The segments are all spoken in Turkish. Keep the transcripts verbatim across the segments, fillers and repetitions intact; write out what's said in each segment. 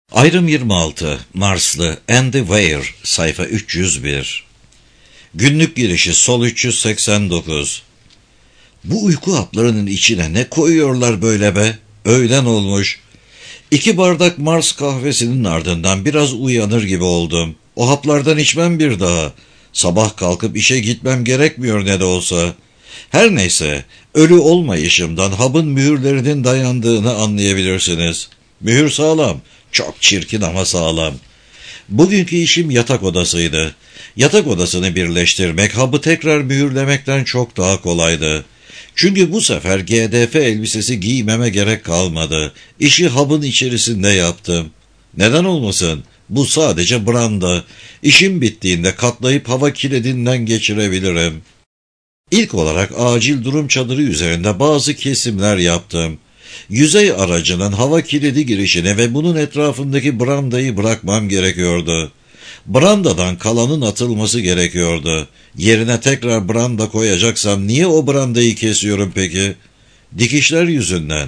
Ayrım yirmi altı, Marslı Andy Weir, sayfa üç yüz bir. Günlük girişi sol üç yüz seksen dokuz. Bu uyku haplarının içine ne koyuyorlar böyle be? Öğlen olmuş. İki bardak Mars kahvesinin ardından biraz uyanır gibi oldum. O haplardan içmem bir daha. Sabah kalkıp işe gitmem gerekmiyor ne de olsa. Her neyse, ölü olmayışımdan hapın mühürlerinin dayandığını anlayabilirsiniz. Mühür sağlam. Çok çirkin ama sağlam. Bugünkü işim yatak odasıydı. Yatak odasını birleştirmek, hapı tekrar mühürlemekten çok daha kolaydı. Çünkü bu sefer G D F elbisesi giymeme gerek kalmadı. İşi hapın içerisinde yaptım. Neden olmasın? Bu sadece branda. İşim bittiğinde katlayıp hava kiledinden geçirebilirim. İlk olarak acil durum çadırı üzerinde bazı kesimler yaptım. Yüzey aracının hava kilidi girişine ve bunun etrafındaki brandayı bırakmam gerekiyordu. Brandadan kalanın atılması gerekiyordu. Yerine tekrar branda koyacaksam niye o brandayı kesiyorum peki? Dikişler yüzünden.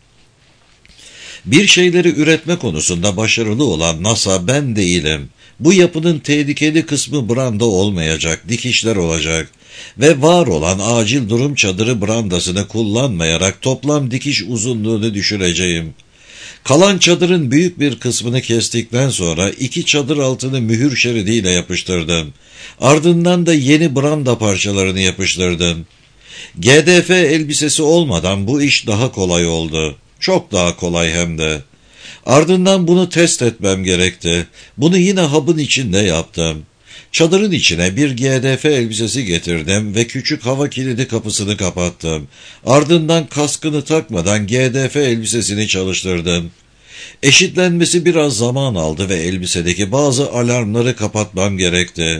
Bir şeyleri üretme konusunda başarılı olan NASA ben değilim. Bu yapının tehlikeli kısmı branda olmayacak, dikişler olacak. Ve var olan acil durum çadırı brandasını kullanmayarak toplam dikiş uzunluğunu düşüreceğim. Kalan çadırın büyük bir kısmını kestikten sonra iki çadır altını mühür şeridiyle yapıştırdım. Ardından da yeni branda parçalarını yapıştırdım. G D F elbisesi olmadan bu iş daha kolay oldu. Çok daha kolay hem de. Ardından bunu test etmem gerekti. Bunu yine hapın içinde yaptım. Çadırın içine bir G D F elbisesi getirdim ve küçük hava kilidi kapısını kapattım. Ardından kaskını takmadan G D F elbisesini çalıştırdım. Eşitlenmesi biraz zaman aldı ve elbisedeki bazı alarmları kapatmam gerekti.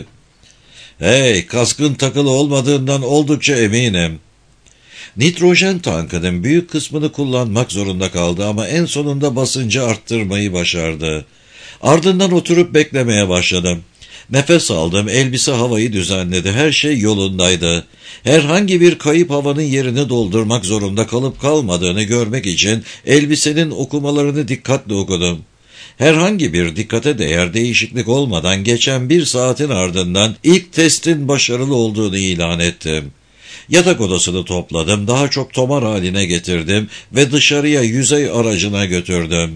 Hey, kaskın takılı olmadığından oldukça eminim. Nitrojen tankının büyük kısmını kullanmak zorunda kaldı ama en sonunda basıncı arttırmayı başardı. Ardından oturup beklemeye başladım. Nefes aldım, elbise havayı düzenledi, her şey yolundaydı. Herhangi bir kayıp havanın yerini doldurmak zorunda kalıp kalmadığını görmek için elbisenin okumalarını dikkatle okudum. Herhangi bir dikkate değer değişiklik olmadan geçen bir saatin ardından ilk testin başarılı olduğunu ilan ettim. Yatak odasını topladım, daha çok tomar haline getirdim ve dışarıya yüzey aracına götürdüm.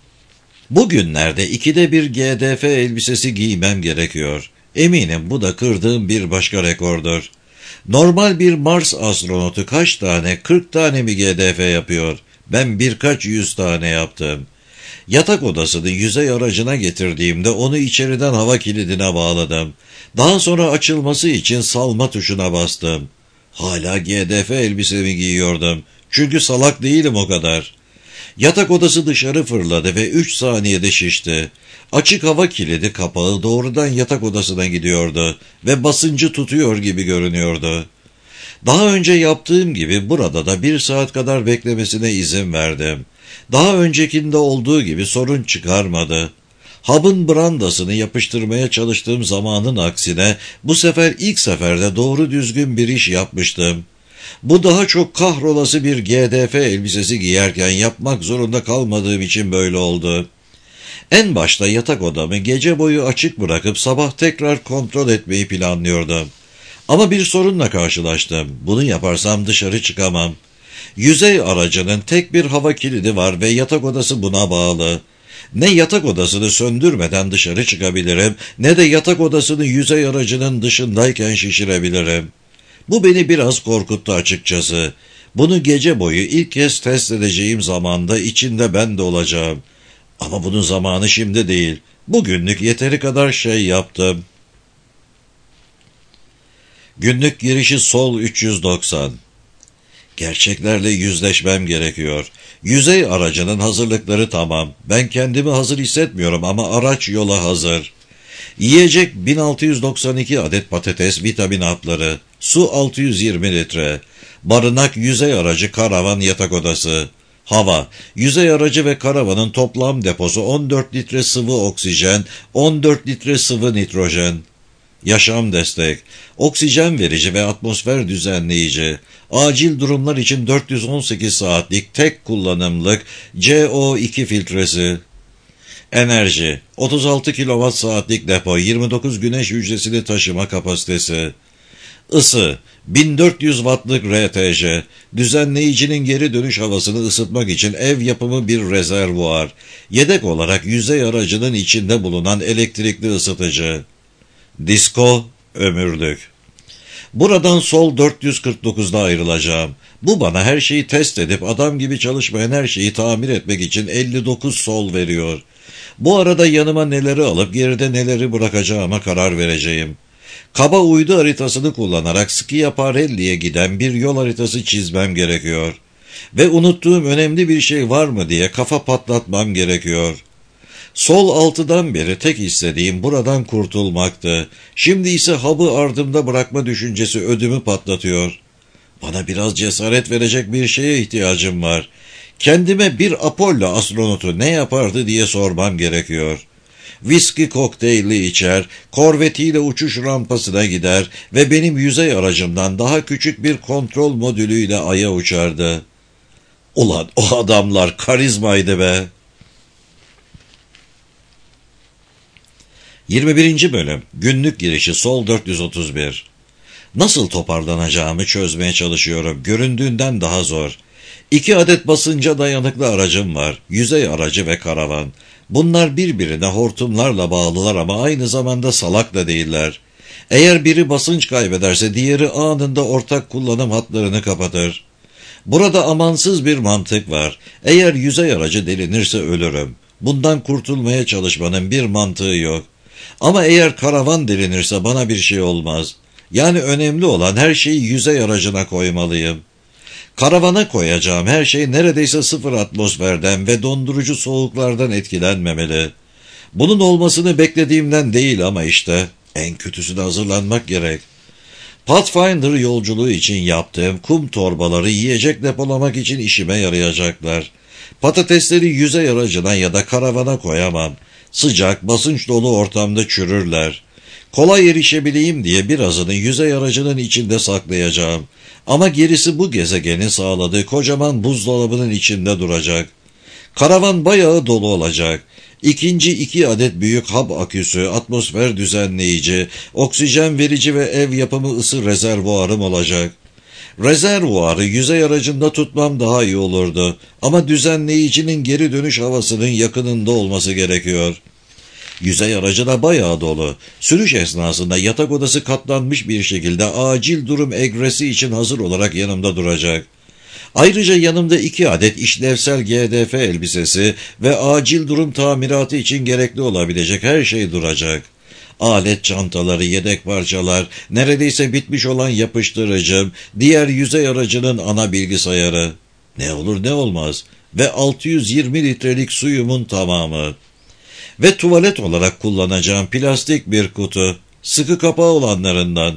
Bugünlerde ikide bir G D F elbisesi giymem gerekiyor. Eminim bu da kırdığım bir başka rekordur. Normal bir Mars astronotu kaç tane, kırk tane mi G D F yapıyor? Ben birkaç yüz tane yaptım. Yatak odasını yüzey aracına getirdiğimde onu içeriden hava kilidine bağladım. Daha sonra açılması için salma tuşuna bastım. Hala G D F elbisemi giyiyordum. Çünkü salak değilim o kadar. Yatak odası dışarı fırladı ve üç saniyede şişti. Açık hava kilidi kapağı doğrudan yatak odasına gidiyordu ve basıncı tutuyor gibi görünüyordu. Daha önce yaptığım gibi burada da bir saat kadar beklemesine izin verdim. Daha öncekinde olduğu gibi sorun çıkarmadı. Hapın brandasını yapıştırmaya çalıştığım zamanın aksine bu sefer ilk seferde doğru düzgün bir iş yapmıştım. Bu daha çok kahrolası bir G D F elbisesi giyerken yapmak zorunda kalmadığım için böyle oldu. En başta yatak odamı gece boyu açık bırakıp sabah tekrar kontrol etmeyi planlıyordum. Ama bir sorunla karşılaştım. Bunu yaparsam dışarı çıkamam. Yüzey aracının tek bir hava kilidi var ve yatak odası buna bağlı. Ne yatak odasını söndürmeden dışarı çıkabilirim, ne de yatak odasını yüzey aracının dışındayken şişirebilirim. Bu beni biraz korkuttu açıkçası. Bunu gece boyu ilk kez test edeceğim zamanda içinde ben de olacağım. Ama bunun zamanı şimdi değil. Bugünlük yeteri kadar şey yaptım. Günlük girişi sol üç yüz doksan. Gerçeklerle yüzleşmem gerekiyor. Yüzey aracının hazırlıkları tamam. Ben kendimi hazır hissetmiyorum ama araç yola hazır. Yiyecek bin altı yüz doksan iki adet patates, vitamin hapları, su altı yüz yirmi litre, barınak, yüzey aracı, karavan, yatak odası, hava, yüzey aracı ve karavanın toplam deposu on dört litre sıvı oksijen, on dört litre sıvı nitrojen. Yaşam destek, oksijen verici ve atmosfer düzenleyici, acil durumlar için dört yüz on sekiz saatlik tek kullanımlık C O iki filtresi. Enerji, otuz altı kilowatt saatlik depo, yirmi dokuz güneş hücresini taşıma kapasitesi. Isı, bin dört yüz wattlık R T J, düzenleyicinin geri dönüş havasını ısıtmak için ev yapımı bir rezervuar, yedek olarak yüzey aracının içinde bulunan elektrikli ısıtıcı. Disko, ömürlük. Buradan sol dört yüz kırk dokuzda ayrılacağım. Bu bana her şeyi test edip adam gibi çalışmayan her şeyi tamir etmek için elli dokuz sol veriyor. Bu arada yanıma neleri alıp geride neleri bırakacağıma karar vereceğim. Kaba uydu haritasını kullanarak Schiaparelli'ye giden bir yol haritası çizmem gerekiyor. Ve unuttuğum önemli bir şey var mı diye kafa patlatmam gerekiyor. Sol altıdan beri tek istediğim buradan kurtulmaktı. Şimdi ise hub'ı ardımda bırakma düşüncesi ödümü patlatıyor. Bana biraz cesaret verecek bir şeye ihtiyacım var. Kendime bir Apollo astronotu ne yapardı diye sormam gerekiyor. Viski kokteyli içer, korvetiyle uçuş rampasına gider ve benim yüzey aracımdan daha küçük bir kontrol modülüyle Ay'a uçardı. Ulan o adamlar karizmaydı be! yirmi birinci bölüm Günlük girişi sol dört yüz otuz bir. Nasıl toparlanacağımı çözmeye çalışıyorum. Göründüğünden daha zor. İki adet basınca dayanıklı aracım var. Yüzey aracı ve karavan. Bunlar birbirine hortumlarla bağlılar ama aynı zamanda salak da değiller. Eğer biri basınç kaybederse diğeri anında ortak kullanım hatlarını kapatır. Burada amansız bir mantık var. Eğer yüzey aracı delinirse ölürüm. Bundan kurtulmaya çalışmanın bir mantığı yok. Ama eğer karavan delinirse bana bir şey olmaz. Yani önemli olan her şeyi yüzey aracına koymalıyım. Karavana koyacağım her şey neredeyse sıfır atmosferden ve dondurucu soğuklardan etkilenmemeli. Bunun olmasını beklediğimden değil ama işte en kötüsüne hazırlanmak gerek. Pathfinder yolculuğu için yaptığım kum torbaları yiyecek depolamak için işime yarayacaklar. Patatesleri yüzey aracına ya da karavana koyamam. Sıcak, basınç dolu ortamda çürürler. Kolay erişebileyim diye birazını yüzey aracının içinde saklayacağım. Ama gerisi bu gezegenin sağladığı kocaman buzdolabının içinde duracak. Karavan bayağı dolu olacak. İkinci iki adet büyük hub aküsü, atmosfer düzenleyici, oksijen verici ve ev yapımı ısı rezervuarım olacak. Rezervuarı yüzey aracında tutmam daha iyi olurdu. Ama düzenleyicinin geri dönüş havasının yakınında olması gerekiyor. Yüzey aracı da bayağı dolu. Sürüş esnasında yatak odası katlanmış bir şekilde acil durum egresi için hazır olarak yanımda duracak. Ayrıca yanımda iki adet işlevsel G D F elbisesi ve acil durum tamiratı için gerekli olabilecek her şey duracak. Alet çantaları, yedek parçalar, neredeyse bitmiş olan yapıştırıcım, diğer yüzey aracının ana bilgisayarı. Ne olur ne olmaz. Ve altı yüz yirmi litrelik suyumun tamamı. Ve tuvalet olarak kullanacağım plastik bir kutu, sıkı kapağı olanlarından.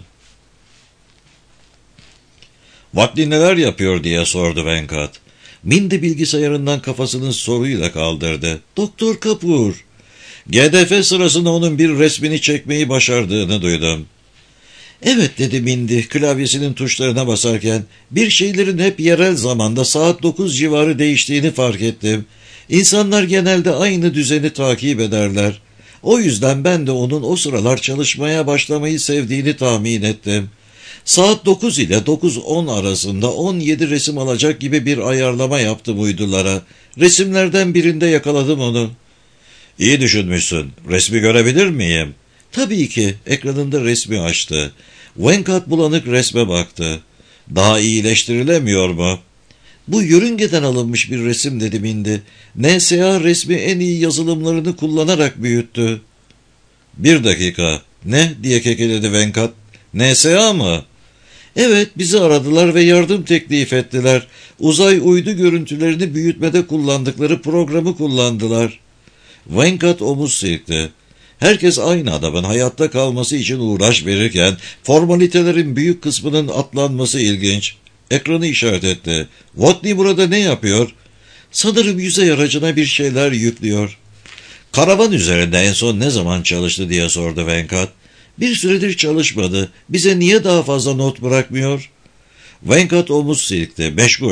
"Vakti neler yapıyor?" diye sordu Venkat. Mindy bilgisayarından kafasını soruyla kaldırdı. "Doktor Kapur." G D F sırasında onun bir resmini çekmeyi başardığını duydum. "Evet," dedi Mindy klavyesinin tuşlarına basarken, "bir şeylerin hep yerel zamanda saat dokuz civarı değiştiğini fark ettim. İnsanlar genelde aynı düzeni takip ederler. O yüzden ben de onun o sıralar çalışmaya başlamayı sevdiğini tahmin ettim. Saat dokuz ile dokuz on arasında on yedi resim alacak gibi bir ayarlama yaptım uydulara. Resimlerden birinde yakaladım onu." "İyi düşünmüşsün. Resmi görebilir miyim?" "Tabii ki." Ekranında resmi açtı. Venkat bulanık resme baktı. "Daha iyileştirilemiyor mu?" "Bu yörüngeden alınmış bir resim," dedi Mindy. "N S A resmi en iyi yazılımlarını kullanarak büyüttü." "Bir dakika. Ne?" diye kekeledi Venkat. "N S A mı?" "Evet, bizi aradılar ve yardım teklif ettiler. Uzay uydu görüntülerini büyütmede kullandıkları programı kullandılar." Venkat omuz silkti. Herkes aynı adamın hayatta kalması için uğraş verirken formalitelerin büyük kısmının atlanması ilginç. Ekranı işaret etti. "Watney burada ne yapıyor?" "Sanırım yüzey aracına bir şeyler yüklüyor." "Karavan üzerinde en son ne zaman çalıştı?" diye sordu Venkat. "Bir süredir çalışmadı. Bize niye daha fazla not bırakmıyor?" Venkat omuz silkti. "Meşgul.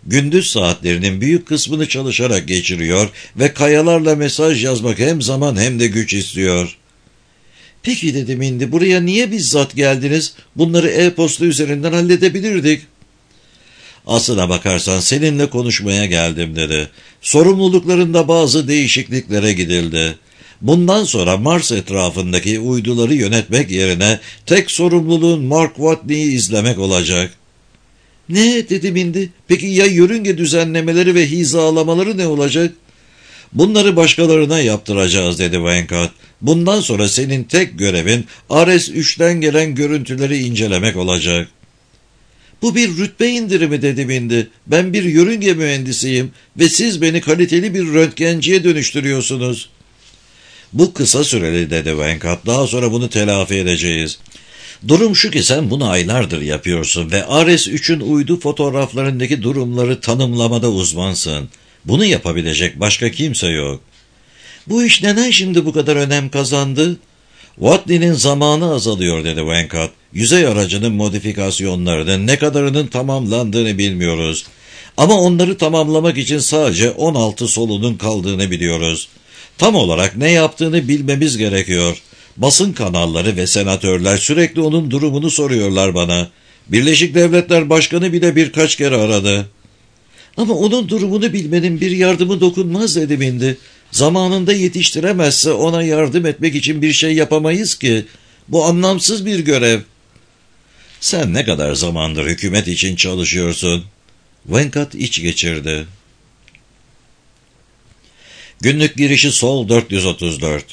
Gündüz saatlerinin büyük kısmını çalışarak geçiriyor ve kayalarla mesaj yazmak hem zaman hem de güç istiyor. Peki dedim Indi, buraya niye bizzat geldiniz? Bunları e-posta üzerinden halledebilirdik. Aslına bakarsan seninle konuşmaya geldim dedi. Sorumluluklarında bazı değişikliklere gidildi. Bundan sonra Mars etrafındaki uyduları yönetmek yerine tek sorumluluğun Mark Watney'i izlemek olacak. Ne dedim Indi? Peki ya yörünge düzenlemeleri ve hizalamaları ne olacak? Bunları başkalarına yaptıracağız dedi Venkat. Bundan sonra senin tek görevin R S üçten gelen görüntüleri incelemek olacak. Bu bir rütbe indirimi dedi Indi. Ben bir yörünge mühendisiyim ve siz beni kaliteli bir röntgenciye dönüştürüyorsunuz. Bu kısa süreli dedi Venkat. Daha sonra bunu telafi edeceğiz. Durum şu ki sen bunu aylardır yapıyorsun ve R S üçün uydu fotoğraflarındaki durumları tanımlamada uzmansın. Bunu yapabilecek başka kimse yok. Bu iş neden şimdi bu kadar önem kazandı? Watney'nin zamanı azalıyor dedi Venkat. Yüzey aracının modifikasyonlarının ne kadarının tamamlandığını bilmiyoruz. Ama onları tamamlamak için sadece on altı solunun kaldığını biliyoruz. Tam olarak ne yaptığını bilmemiz gerekiyor. Basın kanalları ve senatörler sürekli onun durumunu soruyorlar bana. Birleşik Devletler Başkanı bile birkaç kere aradı. Ama onun durumunu bilmenin bir yardımı dokunmaz dedim Indi. Zamanında yetiştiremezse ona yardım etmek için bir şey yapamayız ki. Bu anlamsız bir görev. Sen ne kadar zamandır hükümet için çalışıyorsun? Venkat iç geçirdi. Günlük girişi Sol dört yüz otuz dört.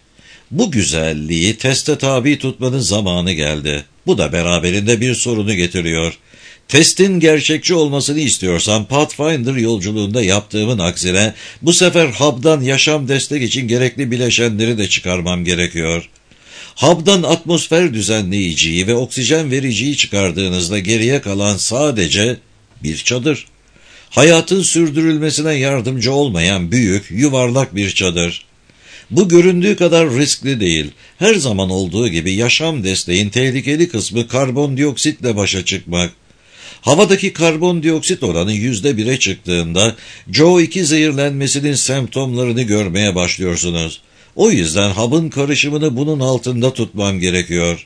Bu güzelliği teste tabi tutmanın zamanı geldi. Bu da beraberinde bir sorunu getiriyor. Testin gerçekçi olmasını istiyorsam Pathfinder yolculuğunda yaptığımın aksine bu sefer Hub'dan yaşam destek için gerekli bileşenleri de çıkarmam gerekiyor. Hub'dan atmosfer düzenleyiciyi ve oksijen vericiyi çıkardığınızda geriye kalan sadece bir çadır. Hayatın sürdürülmesine yardımcı olmayan büyük, yuvarlak bir çadır. Bu göründüğü kadar riskli değil. Her zaman olduğu gibi yaşam desteğin tehlikeli kısmı karbondioksitle başa çıkmak. Havadaki karbondioksit oranı yüzde bire çıktığında C O iki zehirlenmesinin semptomlarını görmeye başlıyorsunuz. O yüzden Hub'ın karışımını bunun altında tutmam gerekiyor.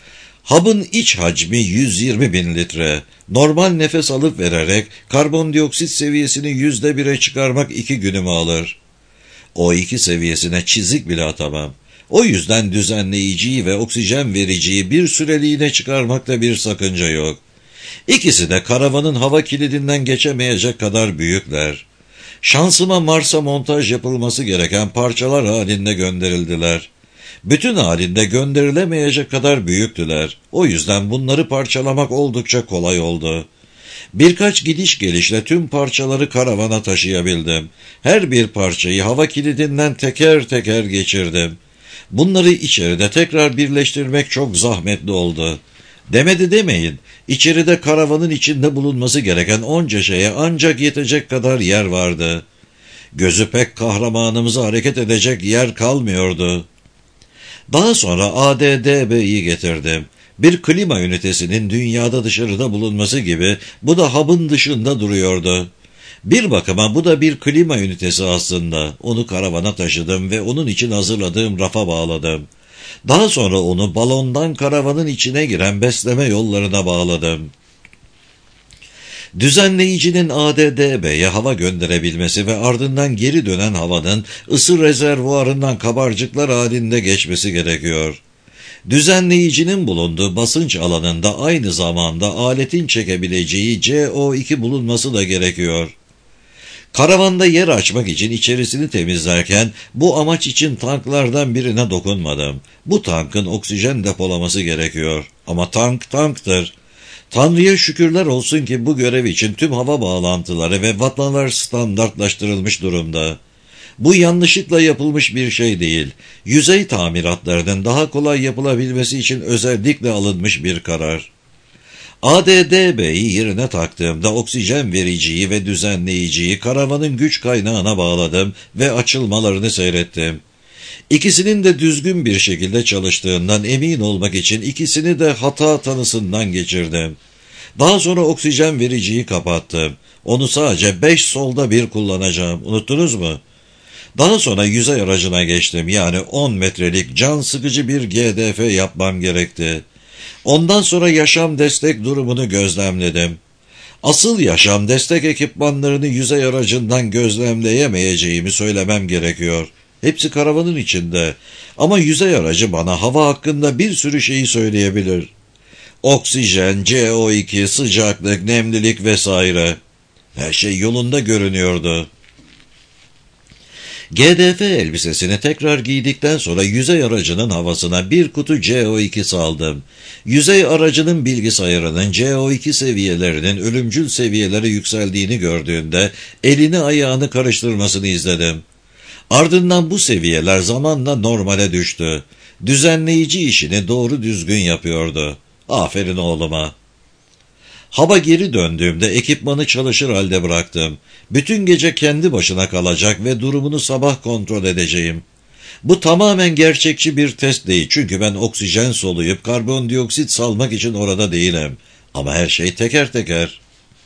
Hub'ın iç hacmi yüz yirmi bin litre. Normal nefes alıp vererek karbondioksit seviyesini yüzde bire çıkarmak iki günümü alır. O iki seviyesine çizik bile atamam. O yüzden düzenleyiciyi ve oksijen vericiyi bir süreliğine çıkarmakta bir sakınca yok. İkisi de karavanın hava kilidinden geçemeyecek kadar büyükler. Şansıma Mars'a montaj yapılması gereken parçalar halinde gönderildiler. Bütün halinde gönderilemeyecek kadar büyüktüler. O yüzden bunları parçalamak oldukça kolay oldu. Birkaç gidiş gelişle tüm parçaları karavana taşıyabildim. Her bir parçayı hava kilidinden teker teker geçirdim. Bunları içeride tekrar birleştirmek çok zahmetli oldu. Demedi demeyin, içeride karavanın içinde bulunması gereken onca şeye ancak yetecek kadar yer vardı. Gözü pek kahramanımıza hareket edecek yer kalmıyordu. Daha sonra A D D B'yi getirdim. Bir klima ünitesinin dünyada dışarıda bulunması gibi bu da Hub'ın dışında duruyordu. Bir bakıma bu da bir klima ünitesi aslında. Onu karavana taşıdım ve onun için hazırladığım rafa bağladım. Daha sonra onu balondan karavanın içine giren besleme yollarına bağladım. Düzenleyicinin A D D B'ye hava gönderebilmesi ve ardından geri dönen havanın ısı rezervuarından kabarcıklar halinde geçmesi gerekiyor. Düzenleyicinin bulunduğu basınç alanında aynı zamanda aletin çekebileceği C O iki bulunması da gerekiyor. Karavanda yer açmak için içerisini temizlerken bu amaç için tanklardan birine dokunmadım. Bu tankın oksijen depolaması gerekiyor. Ama tank tanktır. Tanrı'ya şükürler olsun ki bu görev için tüm hava bağlantıları ve vatlalar standartlaştırılmış durumda. Bu yanlışlıkla yapılmış bir şey değil. Yüzey tamiratlarının daha kolay yapılabilmesi için özellikle alınmış bir karar. A D D B'yi yerine taktığımda oksijen vericiyi ve düzenleyiciyi karavanın güç kaynağına bağladım ve açılmalarını seyrettim. İkisinin de düzgün bir şekilde çalıştığından emin olmak için ikisini de hata tanısından geçirdim. Daha sonra oksijen vericiyi kapattım. Onu sadece beş solda bir kullanacağım. Unuttunuz mu? Daha sonra yüzey aracına geçtim. Yani on metrelik can sıkıcı bir G D F yapmam gerekti. Ondan sonra yaşam destek durumunu gözlemledim. Asıl yaşam destek ekipmanlarını yüzey aracından gözlemleyemeyeceğimi söylemem gerekiyor. Hepsi karavanın içinde. Ama yüzey aracı bana hava hakkında bir sürü şeyi söyleyebilir. Oksijen, C O iki, sıcaklık, nemlilik vesaire. Her şey yolunda görünüyordu. G D F elbisesini tekrar giydikten sonra yüzey aracının havasına bir kutu C O iki saldım. Yüzey aracının bilgisayarının C O iki seviyelerinin ölümcül seviyelere yükseldiğini gördüğünde elini ayağını karıştırmasını izledim. Ardından bu seviyeler zamanla normale düştü. Düzenleyici işini doğru düzgün yapıyordu. Aferin oğluma. Hava geri döndüğümde ekipmanı çalışır halde bıraktım. Bütün gece kendi başına kalacak ve durumunu sabah kontrol edeceğim. Bu tamamen gerçekçi bir test değil çünkü ben oksijen soluyup karbondioksit salmak için orada değilim. Ama her şey teker teker.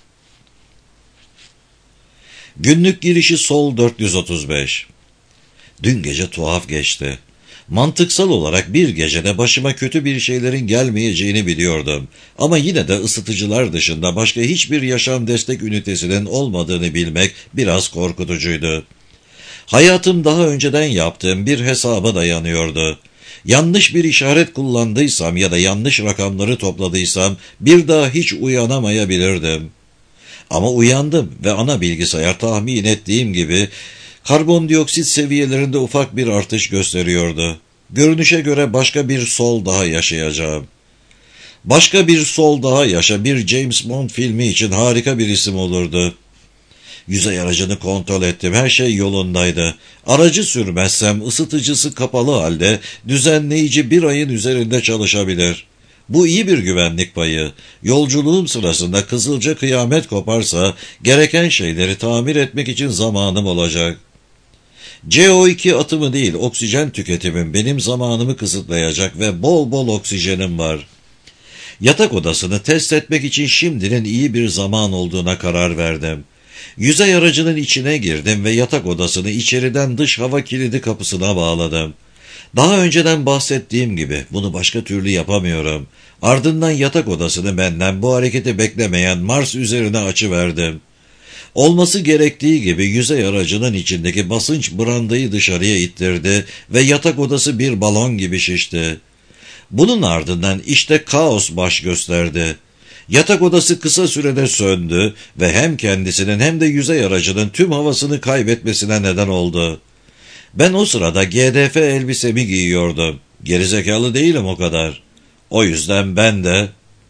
Günlük girişi Sol dört yüz otuz beş. Dün gece tuhaf geçti. Mantıksal olarak bir gecede başıma kötü bir şeylerin gelmeyeceğini biliyordum. Ama yine de ısıtıcılar dışında başka hiçbir yaşam destek ünitesinin olmadığını bilmek biraz korkutucuydu. Hayatım daha önceden yaptığım bir hesaba dayanıyordu. Yanlış bir işaret kullandıysam ya da yanlış rakamları topladıysam bir daha hiç uyanamayabilirdim. Ama uyandım ve ana bilgisayar tahmin ettiğim gibi karbondioksit seviyelerinde ufak bir artış gösteriyordu. Görünüşe göre başka bir sol daha yaşayacağım. Başka bir sol daha yaşa bir James Bond filmi için harika bir isim olurdu. Yüzey aracını kontrol ettim. Her şey yolundaydı. Aracı sürmezsem ısıtıcısı kapalı halde düzenleyici bir ayın üzerinde çalışabilir. Bu iyi bir güvenlik payı. Yolculuğum sırasında kızılca kıyamet koparsa gereken şeyleri tamir etmek için zamanım olacak. C O iki atımı değil, oksijen tüketimim benim zamanımı kısıtlayacak ve bol bol oksijenim var. Yatak odasını test etmek için şimdinin iyi bir zaman olduğuna karar verdim. Yüzey aracının içine girdim ve yatak odasını içeriden dış hava kilidi kapısına bağladım. Daha önceden bahsettiğim gibi bunu başka türlü yapamıyorum. Ardından yatak odasını benden bu hareketi beklemeyen Mars üzerine açıverdim. Olması gerektiği gibi yüzey aracının içindeki basınç brandayı dışarıya ittirdi ve yatak odası bir balon gibi şişti. Bunun ardından işte kaos baş gösterdi. Yatak odası kısa sürede söndü ve hem kendisinin hem de yüzey aracının tüm havasını kaybetmesine neden oldu. Ben o sırada G D F elbisemi giyiyordum. Gerizekalı değilim o kadar. O yüzden ben de...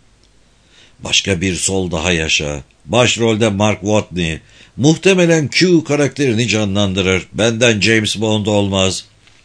Başka bir sol daha yaşa. Başrolde Mark Watney. Muhtemelen Q karakterini canlandırır. Benden James Bond olmaz.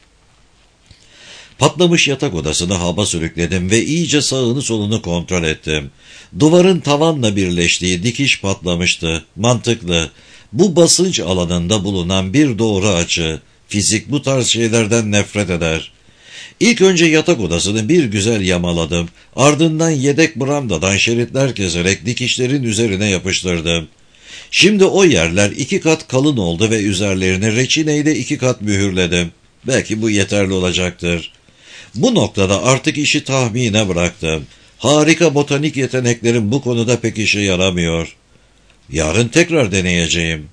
Patlamış yatak odasını hava sürükledim ve iyice sağını solunu kontrol ettim. Duvarın tavanla birleştiği dikiş patlamıştı. Mantıklı. Bu basınç alanında bulunan bir doğru açı. Fizik bu tarz şeylerden nefret eder. İlk önce yatak odasını bir güzel yamaladım. Ardından yedek brandadan şeritler keserek dikişlerin üzerine yapıştırdım. Şimdi o yerler iki kat kalın oldu ve üzerlerini reçineyle iki kat mühürledim. Belki bu yeterli olacaktır. Bu noktada artık işi tahmine bıraktım. Harika botanik yeteneklerim bu konuda pek işe yaramıyor. Yarın tekrar deneyeceğim.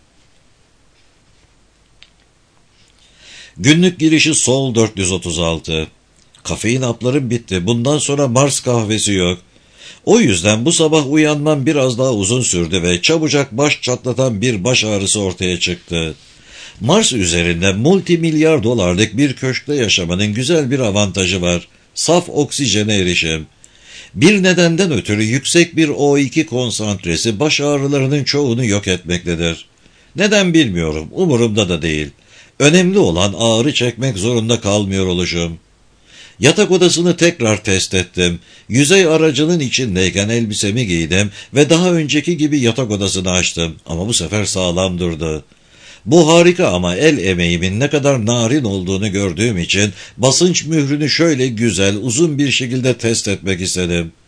Günlük girişi Sol dört yüz otuz altı. Kafein haplarım bitti. Bundan sonra Mars kahvesi yok. O yüzden bu sabah uyanmam biraz daha uzun sürdü ve çabucak baş çatlatan bir baş ağrısı ortaya çıktı. Mars üzerinde multimilyar dolarlık bir köşkte yaşamanın güzel bir avantajı var. Saf oksijene erişim. Bir nedenden ötürü yüksek bir O iki konsantresi baş ağrılarının çoğunu yok etmektedir. Neden bilmiyorum, umurumda da değil. Önemli olan ağrı çekmek zorunda kalmıyor oluşum. Yatak odasını tekrar test ettim. Yüzey aracının içindeyken elbisemi giydim ve daha önceki gibi yatak odasını açtım. Ama bu sefer sağlam durdu. Bu harika ama el emeğimin ne kadar narin olduğunu gördüğüm için basınç mührünü şöyle güzel, uzun bir şekilde test etmek istedim.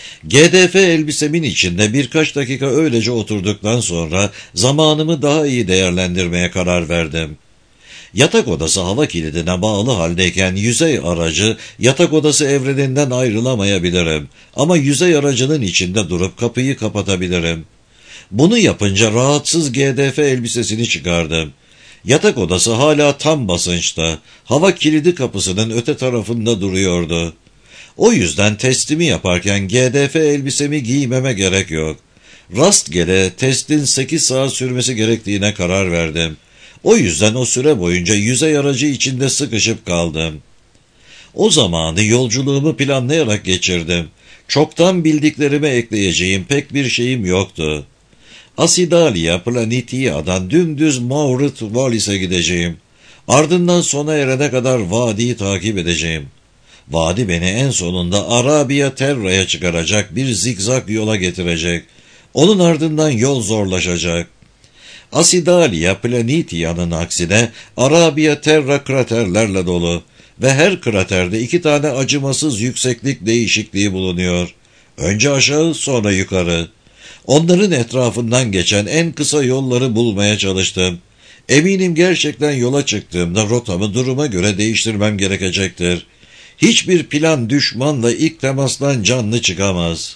G D F elbisemin içinde birkaç dakika öylece oturduktan sonra zamanımı daha iyi değerlendirmeye karar verdim. Yatak odası hava kilidine bağlı haldeyken yüzey aracı yatak odası evreninden ayrılamayabilirim. Ama yüzey aracının içinde durup kapıyı kapatabilirim. Bunu yapınca rahatsız G D F elbisesini çıkardım. Yatak odası hala tam basınçta. Hava kilidi kapısının öte tarafında duruyordu. O yüzden testimi yaparken G D F elbisemi giymeme gerek yok. Rastgele testin sekiz saat sürmesi gerektiğine karar verdim. O yüzden o süre boyunca yüzey aracı içinde sıkışıp kaldım. O zamanı yolculuğumu planlayarak geçirdim. Çoktan bildiklerime ekleyeceğim pek bir şeyim yoktu. Asidalia Planitia'dan dümdüz Maurit Wallis'e gideceğim. Ardından sona erene kadar vadiyi takip edeceğim. Vadi beni en sonunda Arabia Terra'ya çıkaracak bir zigzag yola getirecek. Onun ardından yol zorlaşacak. Asidalia Planitia'nın aksine Arabia Terra kraterlerle dolu ve her kraterde iki tane acımasız yükseklik değişikliği bulunuyor. Önce aşağı sonra yukarı. Onların etrafından geçen en kısa yolları bulmaya çalıştım. Eminim gerçekten yola çıktığımda rotamı duruma göre değiştirmem gerekecektir. Hiçbir plan düşmanla ilk temastan canlı çıkamaz.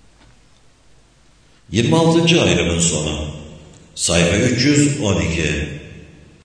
yirmi altıncı ayrımın sonu. Sayfa üç yüz on iki.